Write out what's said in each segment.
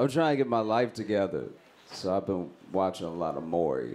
I'm trying to get my life together, so I've been watching a lot of Maury.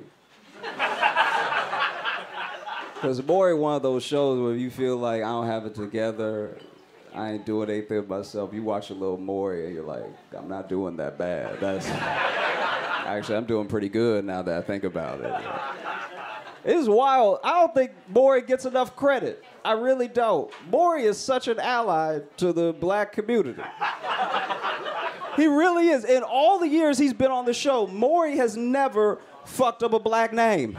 Because Maury, one of those shows where you feel like I don't have it together, I ain't doing anything myself. You watch a little Maury and you're like, I'm not doing that bad. Actually, I'm doing pretty good now that I think about it. It's wild. I don't think Maury gets enough credit. I really don't. Maury is such an ally to the black community. He really is. In all the years he's been on the show, Maury has never fucked up a black name.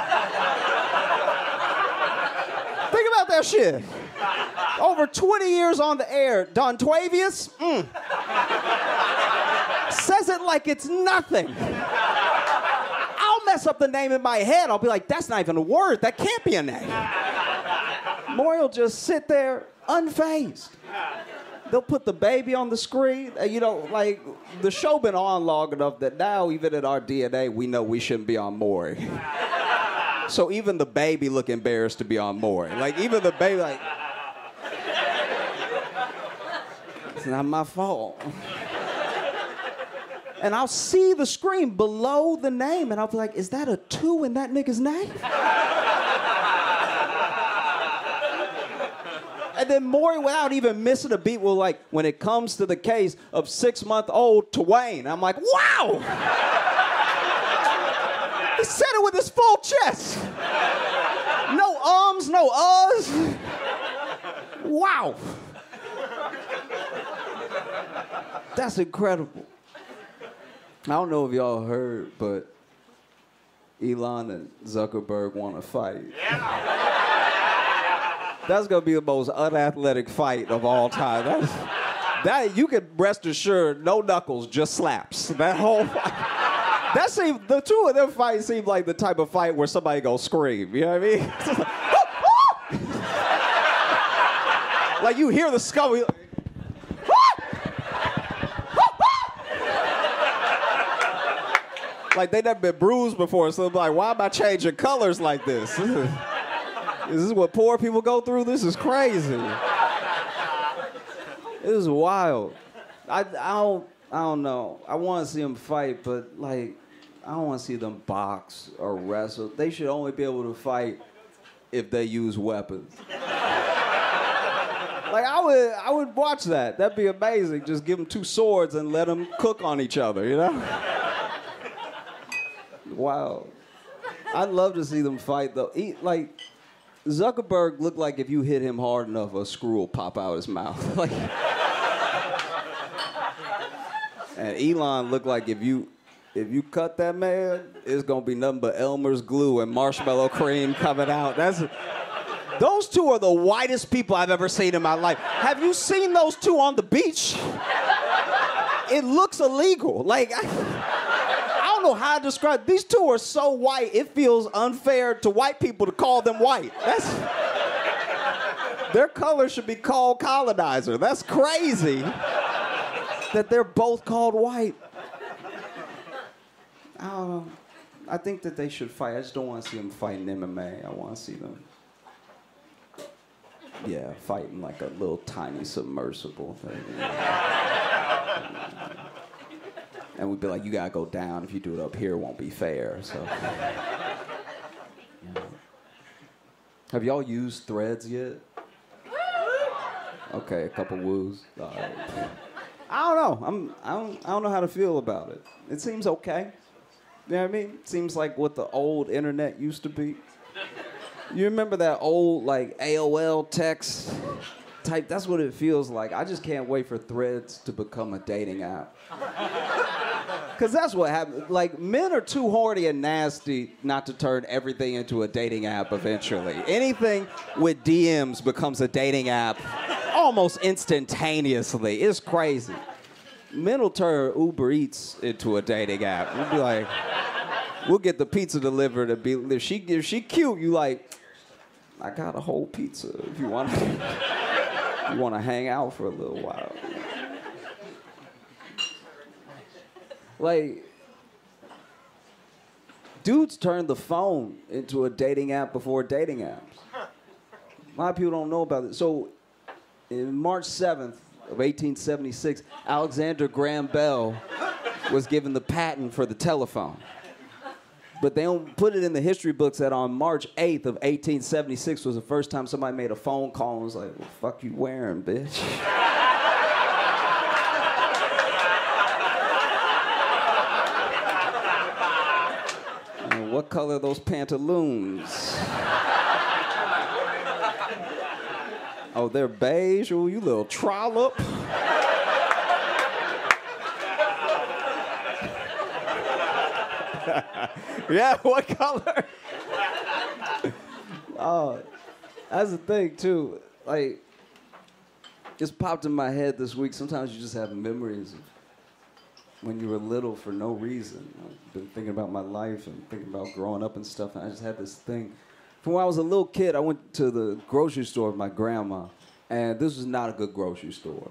Think about that shit. Over 20 years on the air, Dontwavius, says it like it's nothing. I'll mess up the name in my head. I'll be like, that's not even a word. That can't be a name. Maury will just sit there unfazed. They'll put the baby on the screen. You know, like, the show been on long enough that now, even in our DNA, we know we shouldn't be on Maury. So even the baby look embarrassed to be on Maury. Like, even the baby, like, it's not my fault. And I'll see the screen below the name, and I'll be like, is that a 2 in that nigga's name? And then Maury, without even missing a beat, will like, when it comes to the case of 6-month-old Twain, I'm like, wow! He said it with his full chest. No ums, no uhs. Wow. That's incredible. I don't know if y'all heard, but Elon and Zuckerberg want to fight. Yeah. That's gonna be the most unathletic fight of all time. That you can rest assured, no knuckles, just slaps. That whole fight. That seemed, the two of them fights seem like the type of fight where somebody gonna scream. You know what I mean? Like you hear the skull. Like they never been bruised before, so I'm like, why am I changing colors like this? Is this what poor people go through? This is crazy. It is wild. I don't know. I want to see them fight, but like, I don't want to see them box or wrestle. They should only be able to fight if they use weapons. Like I would watch that. That'd be amazing. Just give them 2 swords and let them cook on each other, you know? Wow. I'd love to see them fight though. Like Zuckerberg looked like if you hit him hard enough, a screw will pop out his mouth. Like, and Elon looked like if you cut that man, it's gonna be nothing but Elmer's glue and marshmallow cream coming out. Those two are the whitest people I've ever seen in my life. Have you seen those two on the beach? It looks illegal. Like, I don't know how to describe. These two are so white, it feels unfair to white people to call them white. Their color should be called colonizer. That's crazy that they're both called white. I don't know. I think that they should fight. I just don't want to see them fighting MMA. I want to see them, fighting like a little tiny submersible thing. And we'd be like, you gotta go down. If you do it up here, it won't be fair. So, Have y'all used Threads yet? Okay, a couple woos. All right. I don't know. I don't know how to feel about it. It seems okay. You know what I mean? It seems like what the old internet used to be. You remember that old like AOL text type? That's what it feels like. I just can't wait for Threads to become a dating app. Because that's what happens. Like, men are too horny and nasty not to turn everything into a dating app eventually. Anything with DMs becomes a dating app almost instantaneously. It's crazy. Men will turn Uber Eats into a dating app. We'll be like, we'll get the pizza delivered and be, if she cute, you like, I got a whole pizza if you want to hang out for a little while. Like, dudes turned the phone into a dating app before dating apps. A lot of people don't know about it. So, in March 7th of 1876, Alexander Graham Bell was given the patent for the telephone. But they don't put it in the history books that on March 8th of 1876 was the first time somebody made a phone call and was like, "What the fuck you wearing, bitch?" And what color are those pantaloons? Oh, they're beige? Oh, you little trollop. Yeah, what color? Oh, that's the thing, too. Like, just popped in my head this week. Sometimes you just have memories of when you were little for no reason. I've been thinking about my life and thinking about growing up and stuff, and I just had this thing. From when I was a little kid, I went to the grocery store with my grandma, and this was not a good grocery store.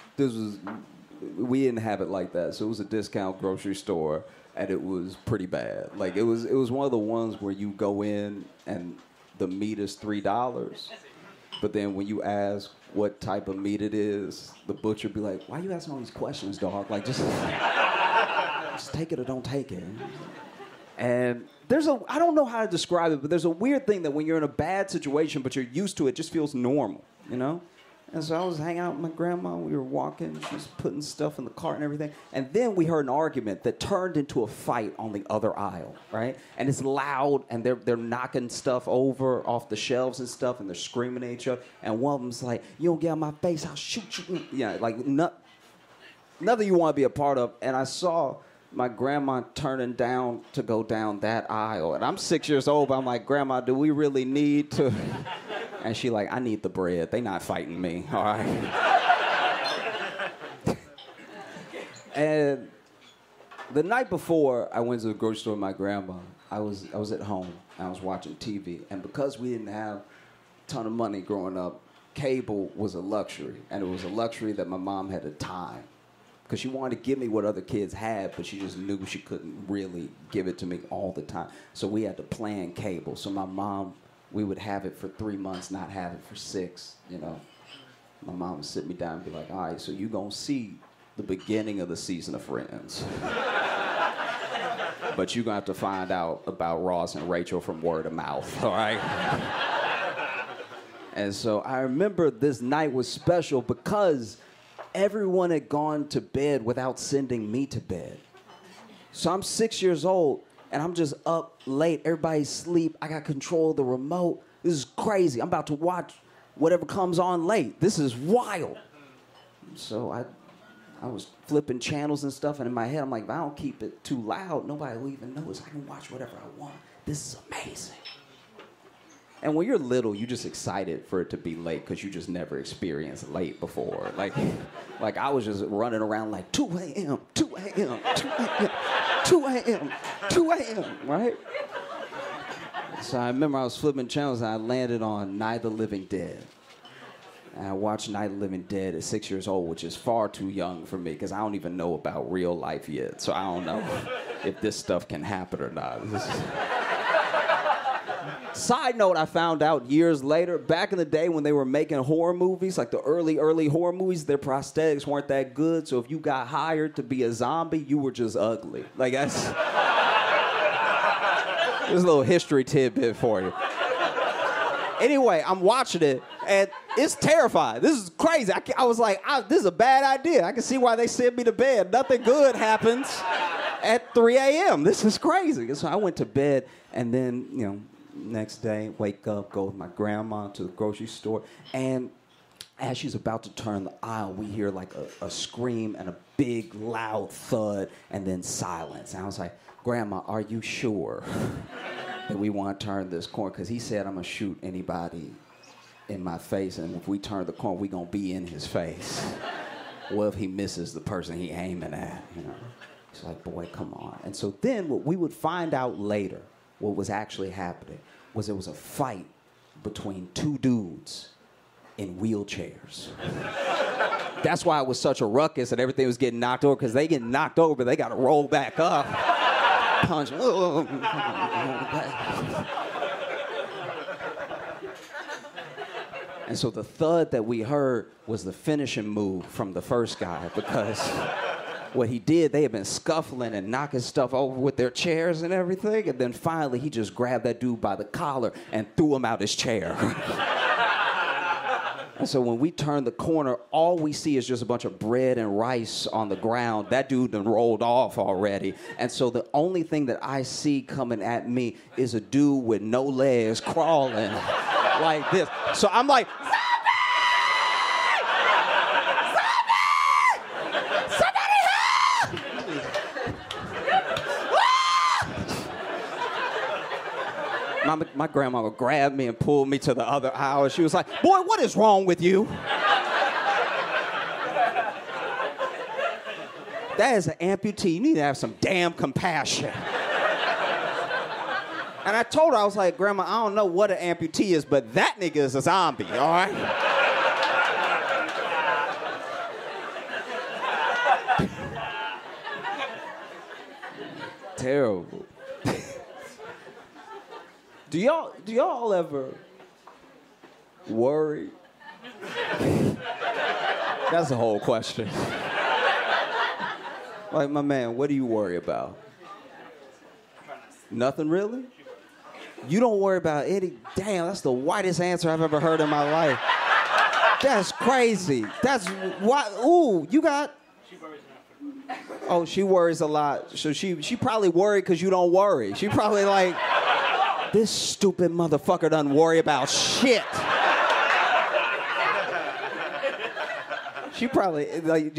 We didn't have it like that, so it was a discount grocery store, and it was pretty bad. Like, it was one of the ones where you go in and the meat is $3, but then when you ask what type of meat it is, the butcher be like, "Why are you asking all these questions, dog? Like, just take it or don't take it." And I don't know how to describe it, but there's a weird thing that when you're in a bad situation, but you're used to it, just feels normal, you know? And so I was hanging out with my grandma. We were walking. She was putting stuff in the cart and everything. And then we heard an argument that turned into a fight on the other aisle, right? And it's loud, and they're knocking stuff over off the shelves and stuff, and they're screaming at each other. And one of them's like, "You don't get out my face, I'll shoot you." Yeah, like nothing you want to be a part of. And I saw my grandma turning down to go down that aisle. And I'm 6 years old, but I'm like, "Grandma, do we really need to?" And she like, "I need the bread. They not fighting me, all right?" And the night before I went to the grocery store with my grandma, I was at home, and I was watching TV. And because we didn't have a ton of money growing up, cable was a luxury. And it was a luxury that my mom had at time. Because she wanted to give me what other kids had, but she just knew she couldn't really give it to me all the time. So we had to plan cable. So my mom, we would have it for 3 months, not have it for 6, you know. My mom would sit me down and be like, "All right, so you gonna see the beginning of the season of Friends. But you're gonna have to find out about Ross and Rachel from word of mouth, all right?" And so I remember this night was special because everyone had gone to bed without sending me to bed. So I'm 6 years old, and I'm just up late. Everybody's asleep. I got control of the remote. This is crazy. I'm about to watch whatever comes on late. This is wild. So I was flipping channels and stuff, and in my head, I'm like, if I don't keep it too loud, nobody will even notice. I can watch whatever I want. This is amazing. And when you're little, you're just excited for it to be late because you just never experienced late before. Like I was just running around like 2 a.m., 2 a.m., 2 a.m., 2 a.m., 2 a.m., right? So I remember I was flipping channels and I landed on Night of the Living Dead. And I watched Night of the Living Dead at 6 years old, which is far too young for me because I don't even know about real life yet. So I don't know if this stuff can happen or not. Side note, I found out years later, back in the day when they were making horror movies, like the early horror movies, their prosthetics weren't that good. So if you got hired to be a zombie, you were just ugly. Like that's... There's a little history tidbit for you. Anyway, I'm watching it, and it's terrifying. This is crazy. I was like, this is a bad idea. I can see why they sent me to bed. Nothing good happens at 3 a.m. This is crazy. So I went to bed, and then, you know, next day, wake up, go with my grandma to the grocery store, and as she's about to turn the aisle, we hear like a scream and a big, loud thud, and then silence. And I was like, "Grandma, are you sure that we want to turn this corner?" Because he said, "I'm going to shoot anybody in my face, and if we turn the corner, we going to be in his face. What if he misses the person he aiming at?" You know? She's like, "Boy, come on." And so then what we would find out later, what was actually happening, was there was a fight between two dudes in wheelchairs. That's why it was such a ruckus and everything was getting knocked over, because they get knocked over, they got to roll back up. Punch. And so the thud that we heard was the finishing move from the first guy, because what he did, they had been scuffling and knocking stuff over with their chairs and everything. And then finally, he just grabbed that dude by the collar and threw him out his chair. And so when we turn the corner, all we see is just a bunch of bread and rice on the ground. That dude done rolled off already. And so the only thing that I see coming at me is a dude with no legs crawling like this. So I'm like, my grandma grabbed me and pulled me to the other aisle. She was like, boy, what is wrong with you? That is an amputee. You need to have some damn compassion. And I told her, I was like, Grandma, I don't know what an amputee is, but that nigga is a zombie, all right? Terrible. Do y'all ever worry? That's the whole question. Like, my man, what do you worry about? Nothing really? You don't worry about any... Damn, that's the whitest answer I've ever heard in my life. That's crazy. That's what... Ooh, you got... Oh, she worries a lot. So she probably worried because you don't worry. She probably like... This stupid motherfucker doesn't worry about shit. She probably like.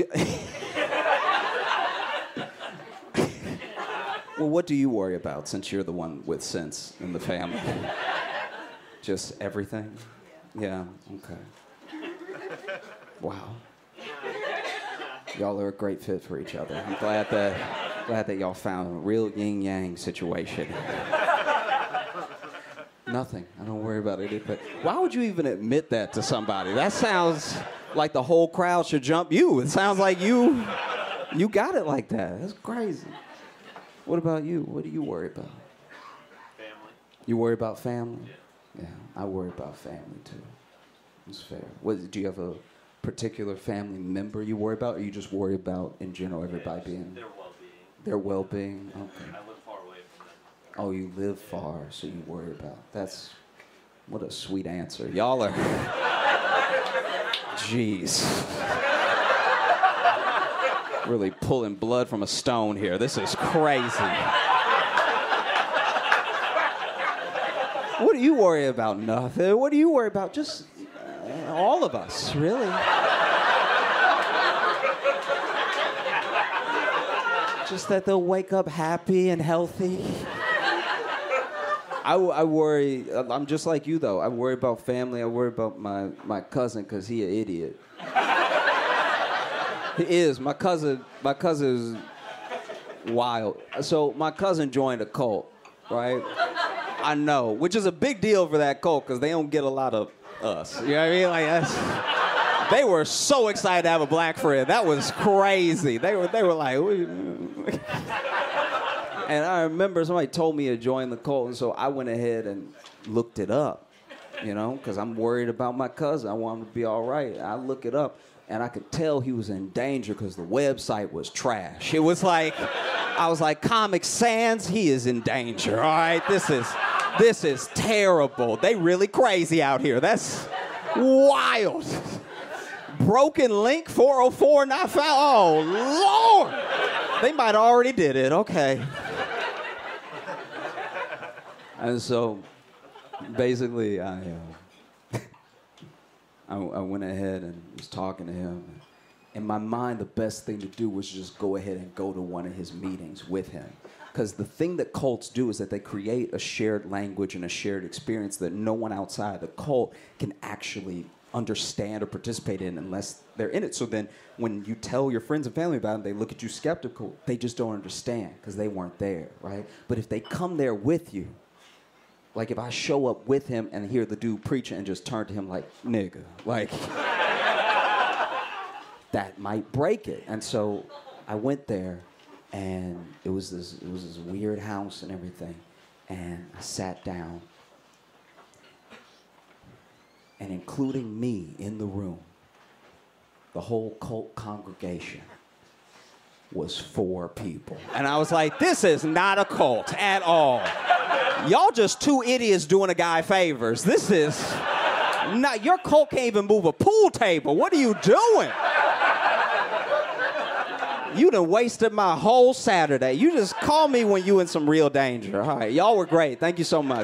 Well, what do you worry about since you're the one with sense in the family? Just everything? Yeah, okay. Wow. Y'all are a great fit for each other. I'm glad that y'all found a real yin-yang situation. Nothing. I don't worry about anything. Why would you even admit that to somebody? That sounds like the whole crowd should jump you. It sounds like you got it like that. That's crazy. What about you? What do you worry about? Family. You worry about family? Yeah, I worry about family too. It's fair. Do you have a particular family member you worry about, or you just worry about in general everybody being? Their well-being. Their well-being. Okay. I live far away from them. Oh, you live far, so you worry about. That's, what a sweet answer. Y'all are, jeez. Really pulling blood from a stone here. This is crazy. What do you worry about? Nothing. What do you worry about? Just all of us, really. Just that they'll wake up happy and healthy. I worry, I'm just like you though. I worry about family. I worry about my cousin because he an idiot. He is. My cousin is wild. So my cousin joined a cult, right? I know, which is a big deal for that cult because they don't get a lot of us. You know what I mean? Like they were so excited to have a black friend. That was crazy. They were like, and I remember somebody told me to join the cult, and so I went ahead and looked it up, you know, because I'm worried about my cousin. I want him to be all right. I look it up, and I could tell he was in danger because the website was trash. It was like, I was like, Comic Sans, he is in danger, all right? This is terrible. They really crazy out here. That's wild. Broken link 404 not found. Oh, Lord. They might already did it. Okay. And so, basically, I went ahead and was talking to him. In my mind, the best thing to do was just go ahead and go to one of his meetings with him. Because the thing that cults do is that they create a shared language and a shared experience that no one outside the cult can actually understand or participate in unless they're in it. So then when you tell your friends and family about it, they look at you skeptical. They just don't understand because they weren't there, right? But if they come there with you, like if I show up with him and hear the dude preaching and just turn to him like, nigga, like, that might break it. And so I went there, and it was this weird house and everything. And I sat down, and including me in the room, the whole cult congregation was 4 people. And I was like, this is not a cult at all. Y'all just 2 idiots doing a guy favors. This is not, your cult can't even move a pool table. What are you doing? You done wasted my whole Saturday. You just call me when you in some real danger. All right, y'all were great. Thank you so much.